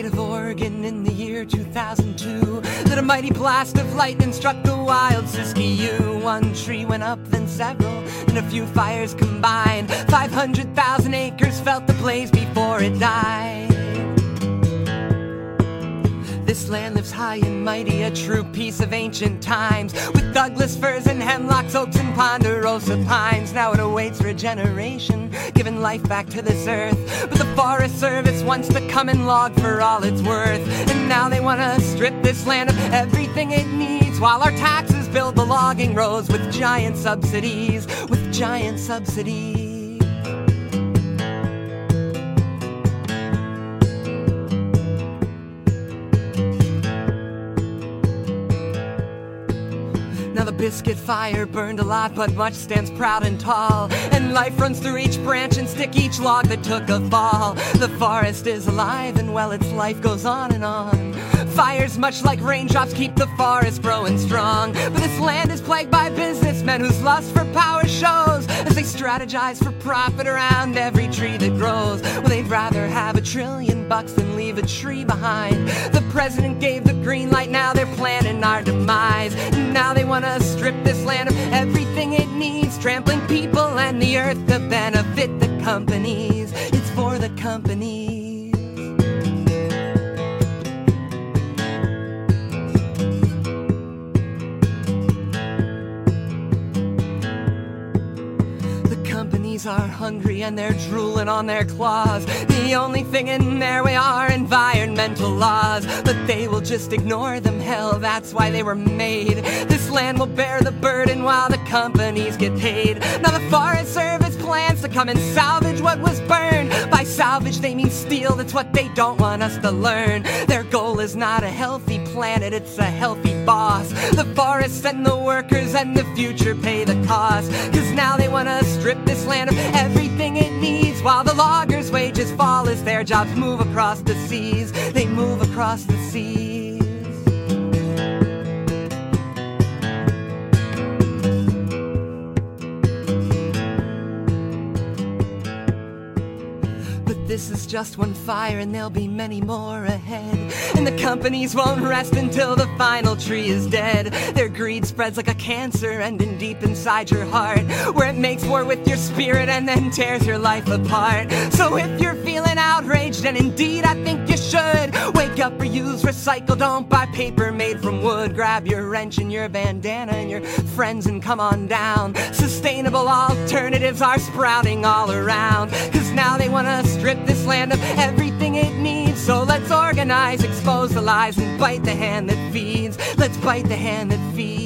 of Oregon in the year 2002, that a mighty blast of lightning struck the wild Siskiyou. One tree went up, then several, and a few fires combined. 500,000 acres felt the blaze before it died. This land lives high and mighty, a true piece of ancient times, with Douglas firs and hemlocks, oaks and ponderosa pines. Now it awaits regeneration, giving life back to this earth. But the Forest Service wants to come and log for all it's worth. And now they want to strip this land of everything it needs, while our taxes build the logging roads with giant subsidies, with giant subsidies. Now the biscuit fire burned a lot, but much stands proud and tall, and life runs through each branch and stick, each log that took a fall. The forest is alive and well, its life goes on and on. Fires, much like raindrops, keep the forest growing strong. But this land is plagued by businessmen whose lust for power shows as they strategize for profit around every tree that grows. Well, they'd rather have $1 trillion than leave a tree behind. The president gave the green light, now they're planning our demise. Now they want to strip this land of everything it needs, trampling people and the earth to benefit the companies. It's for the companies. Are hungry and they're drooling on their claws. The only thing in their way are environmental laws, but they will just ignore them. Hell, that's why they were made. This land will bear the burden while the companies get paid. Now the Forest Service plans to come and salvage what was burned. By salvage they mean steal, that's what they don't want us to learn. Their goal is not a healthy planet, it's a healthy boss. The forests and the workers and the future pay the cost, cause now they want to strip this land of everything it needs, while the loggers' wages fall as their jobs move across the seas. They move across the seas. This is just one fire and there'll be many more ahead. And the companies won't rest until the final tree is dead. Their greed spreads like a cancer, ending deep inside your heart, where it makes war with your spirit and then tears your life apart. So if you're feeling outraged, and indeed I think you should, wake up, reuse, recycle, don't buy paper made from wood. Grab your wrench and your bandana and your friends and come on down. Sustainable alternatives are sprouting all around, cause now they want to strip this land of everything it needs. So let's organize, expose the lies, and bite the hand that feeds. Let's bite the hand that feeds.